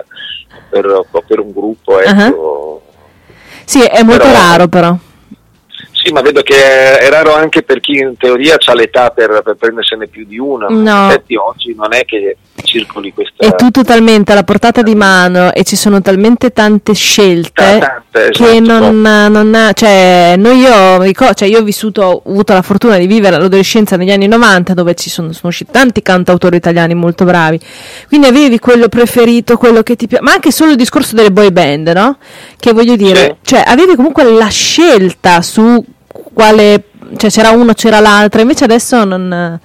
per un gruppo, ecco. Sì, è molto raro però. Sì, ma vedo che è raro anche per chi in teoria ha l'età per prendersene più di una. No. In effetti oggi non è che circoli questa... È tutto talmente alla portata di mano e ci sono talmente tante scelte che io ho avuto la fortuna di vivere l'adolescenza negli anni 90, dove sono usciti tanti cantautori italiani molto bravi, quindi avevi quello preferito, quello che ti piace, ma anche solo il discorso delle boy band, no? Che voglio dire, cioè avevi comunque la scelta su quale, cioè c'era uno, c'era l'altra, invece adesso non...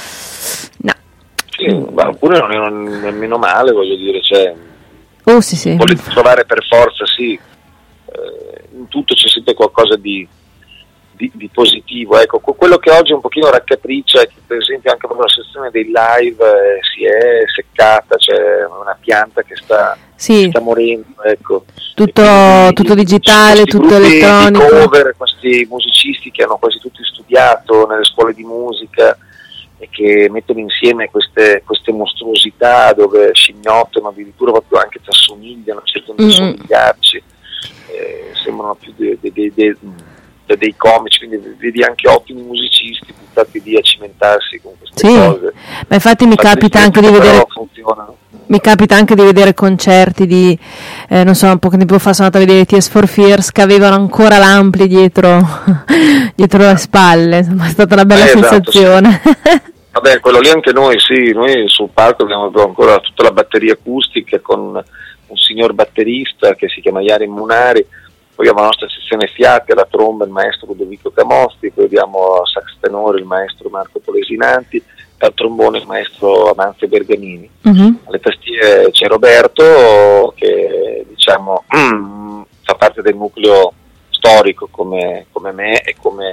Sì, oppure non è nemmeno male, voglio dire, cioè sì. volete trovare per forza, sì, in tutto c'è sempre qualcosa di positivo, ecco. Quello che oggi un pochino raccapriccia è che per esempio anche proprio la sezione dei live si è seccata, c'è una pianta che sta morendo, ecco. Tutto digitale, tutto elettronico. Di cover, questi musicisti che hanno quasi tutti studiato nelle scuole di musica e che mettono insieme queste mostruosità dove scimmiottano, addirittura proprio anche ti assomigliano, cercano di assomigliarci, sembrano più dei comici, quindi vedi anche ottimi musicisti buttati lì a cimentarsi con queste cose. Ma infatti mi capita anche di vedere... Mi capita anche di vedere concerti di, non so, un po' che tempo fa sono andata a vedere Tears for Fears che avevano ancora l'ampli dietro le spalle, insomma è stata una bella sensazione. Sì. Vabbè, quello lì anche noi sul palco abbiamo ancora tutta la batteria acustica con un signor batterista che si chiama Iarin Munari, poi abbiamo la nostra sezione fiati, alla tromba il maestro Ludovico Camosti, poi abbiamo al sax tenore il maestro Marco Tolesinanti, al trombone il maestro Amanzio Bergamini. Alle tastiere c'è Roberto che fa parte del nucleo storico come me e come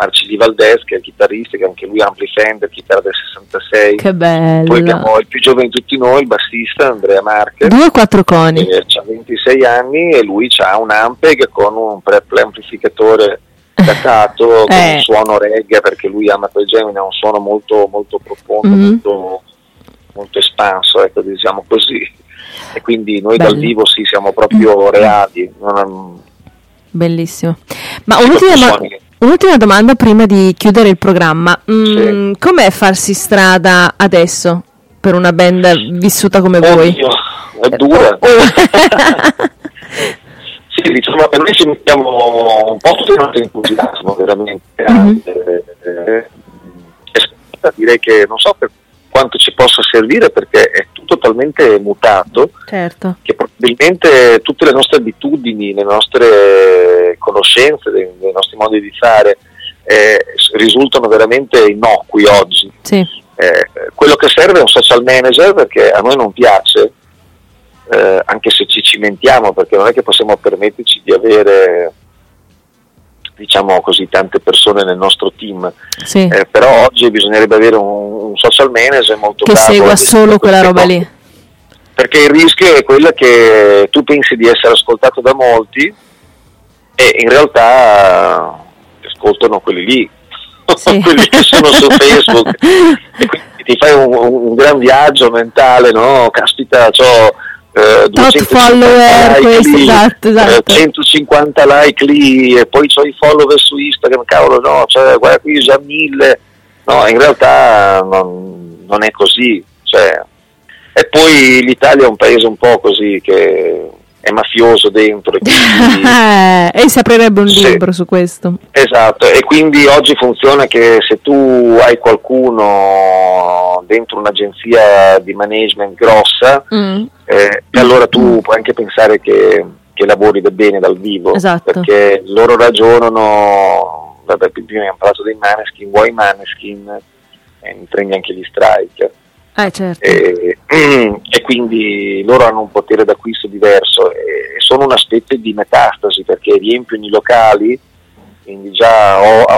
Marcilli Valdés, che è il chitarrista, che anche lui ha ampli Fender, chitarra del 66. Che bello. Poi abbiamo il più giovane di tutti noi, il bassista Andrea Marche, 2 quattroconi, che ha 26 anni e lui ha un Ampeg con un preamplificatore datato con un suono reggae, perché lui ama quel genere, ha un suono molto, molto profondo, molto, molto espanso, ecco, diciamo così. E quindi noi dal vivo sì, siamo proprio reali. Bellissimo. Ma un'ultima domanda prima di chiudere il programma. Sì. Com'è farsi strada adesso per una band vissuta come voi? È dura. Sì, diciamo che noi ci mettiamo un po' tutto il nostro entusiasmo, veramente. Direi che non so per quanto ci possa servire, perché è tutto talmente mutato, certo, che probabilmente tutte le nostre abitudini, le nostre conoscenze, dei nostri modi di fare risultano veramente innocui oggi. Sì. Quello che serve è un social manager, perché a noi non piace, anche se ci cimentiamo, perché non è che possiamo permetterci di avere, diciamo così, tante persone nel nostro team, sì. Però oggi bisognerebbe avere un social manager molto che bravo, segua solo quella roba lì, perché il rischio è quello che tu pensi di essere ascoltato da molti e in realtà ascoltano quelli lì, sì. Quelli che sono su Facebook, e quindi ti fai un gran viaggio mentale, no? Caspita, c'ho 200 follower, like esatto. 150 like lì, e poi c'ho i follower su Instagram, cavolo, no, cioè, guarda qui già 1000, no, in realtà non è così, cioè. E poi l'Italia è un paese un po' così, che è mafioso dentro, e quindi e si aprirebbe un libro su questo. Esatto, e quindi oggi funziona che se tu hai qualcuno dentro un'agenzia di management grossa, allora tu puoi anche pensare che lavori bene dal vivo, esatto. Perché loro ragionano, vabbè, prima abbiamo parlato dei Maneskin, vuoi i Maneskin, mi prendi anche gli Strike. Certo. E quindi loro hanno un potere d'acquisto diverso e sono una specie di metastasi, perché riempiono i locali, quindi già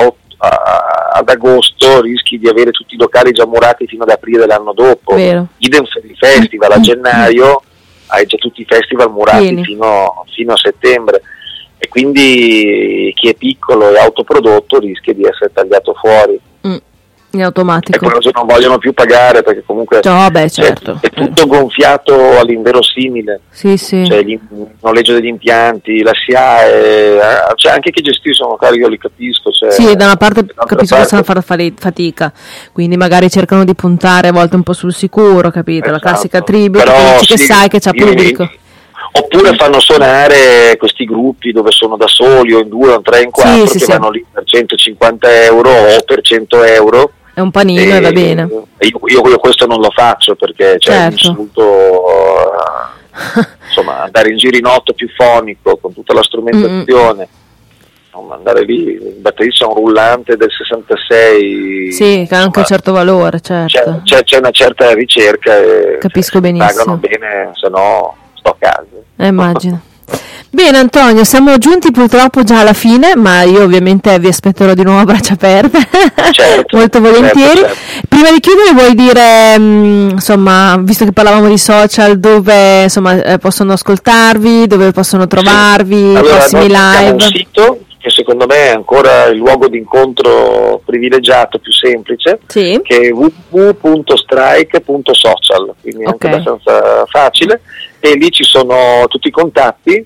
ad agosto rischi di avere tutti i locali già murati fino ad aprile dell'anno dopo. Vero. Idem per i festival, a gennaio hai già tutti i festival murati fino a settembre, e quindi chi è piccolo e autoprodotto rischia di essere tagliato fuori. In automatico. E poi non vogliono più pagare, perché comunque certo. è tutto gonfiato all'inverosimile. Sì. Cioè, il noleggio degli impianti, la SIAE, cioè anche chi gestisce un locale, io li capisco. Cioè, sì, da una parte capisco che sanno fare fatica, quindi magari cercano di puntare a volte un po' sul sicuro, capito? Esatto. La classica tribù, che sai che c'ha pubblico. Oppure fanno suonare questi gruppi dove sono da soli, o in 2 o in 3 o in 4, che vanno lì per 150 euro o per 100 euro. È un panino e va bene. Io questo non lo faccio, perché c'è un insulto, insomma, andare in giro in 8 più fonico con tutta la strumentazione, andare lì, il batterista è un rullante del 66, sì, che ha anche un certo valore, certo. C'è una certa ricerca e capisco benissimo. Pagano bene, se no sto a casa. Immagino. Bene Antonio, siamo giunti purtroppo già alla fine, ma io ovviamente vi aspetterò di nuovo a braccia aperte, certo, molto volentieri. Certo. Prima di chiudere vuoi dire, insomma, visto che parlavamo di social, dove possono ascoltarvi, dove possono trovarvi, i prossimi live? Abbiamo un sito che secondo me è ancora il luogo di incontro privilegiato, più semplice, che è www.strike.social, quindi anche abbastanza facile, e lì ci sono tutti i contatti,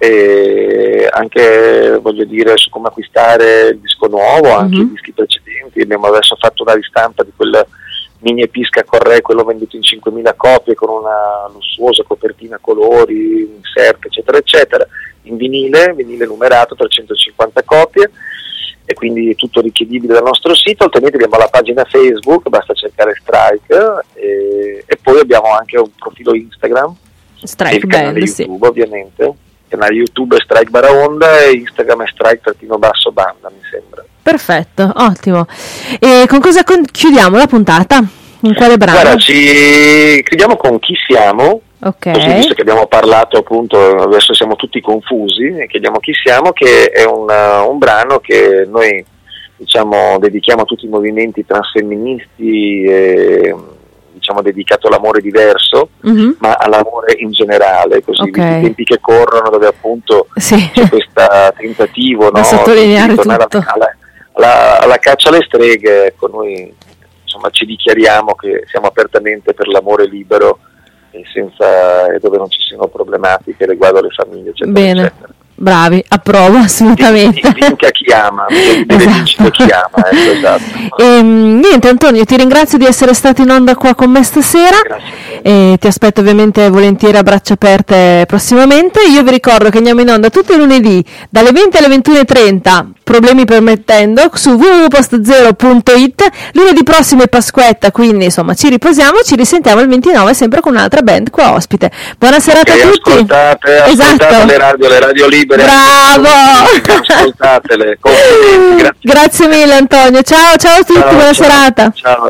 e anche, voglio dire, su come acquistare il disco nuovo, anche i dischi precedenti. Abbiamo adesso fatto una ristampa di quel mini EP Scacorre, quello venduto in 5.000 copie, con una lussuosa copertina a colori, insert, eccetera eccetera, in vinile numerato, 350 copie, e quindi tutto richiedibile dal nostro sito. Altrimenti abbiamo la pagina Facebook, basta cercare Strike, e poi abbiamo anche un profilo Instagram, Strike, il canale YouTube, ovviamente. Il canale YouTube è Strike Baraonda e Instagram è Strike_Banda, mi sembra. Perfetto, ottimo. E con cosa chiudiamo la puntata? In quale brano? Guarda, chiudiamo con Chi siamo. Così, visto che abbiamo parlato, appunto, adesso siamo tutti confusi, e chiediamo Chi siamo, che è un brano che noi diciamo, dedichiamo a tutti i movimenti transfemministi, diciamo, dedicato all'amore diverso, ma all'amore in generale, così, Ok. i tempi che corrono, dove appunto Sì. c'è questo tentativo, Da no, sottolineare di tornare tutto. alla caccia alle streghe. Ecco, noi insomma ci dichiariamo che siamo apertamente per l'amore libero e dove non ci siano problematiche riguardo alle famiglie, eccetera, Bene, eccetera. bravi, approvo assolutamente. Vinca chi ama, deve vincere chi ama, esatto. Niente, Antonio, ti ringrazio di essere stato in onda qua con me stasera. Grazie. E ti aspetto ovviamente volentieri a braccia aperte prossimamente. Io vi ricordo che andiamo in onda tutti i lunedì dalle 20 alle 21:30, problemi permettendo, su www.postzero.it. Lunedì prossimo è Pasquetta, quindi insomma ci riposiamo, ci risentiamo il 29 sempre con un'altra band qua ospite. Buona serata a tutti. Ascoltate Esatto. le radio libere. Bravo. Ascoltatele. Complimenti, Grazie mille Antonio. Ciao a tutti, buona serata. Ciao.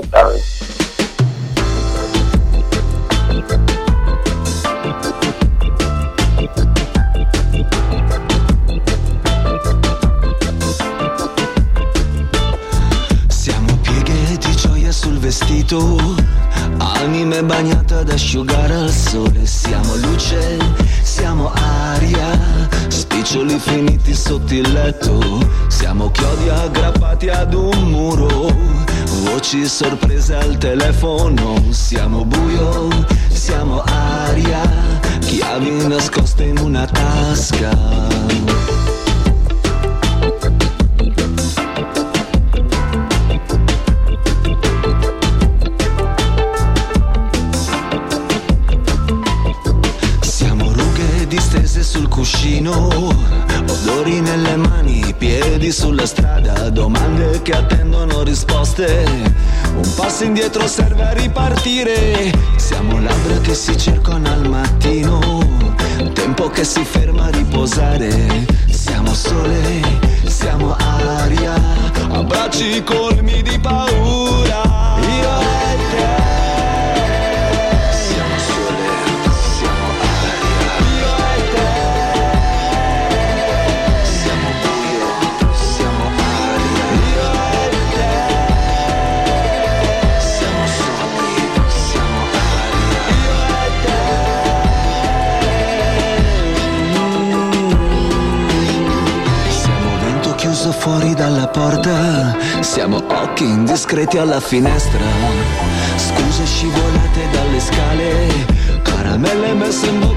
Siamo pieghe di gioia sul vestito, anime bagnate ad asciugare al sole. Siamo luce, siamo aria, spiccioli finiti sotto il letto. Siamo chiodi aggrappati ad un muro, voci sorprese al telefono. Siamo buio, siamo aria, chiavi nascoste in una tasca. Distese sul cuscino, odori nelle mani, piedi sulla strada, domande che attendono risposte. Un passo indietro serve a ripartire. Siamo labbra che si cercano al mattino, tempo che si ferma a riposare. Siamo sole, siamo aria, abbracci colmi di paura. Io e te. Fuori dalla porta, siamo occhi indiscreti alla finestra, scuse scivolate dalle scale, caramelle messe in bocca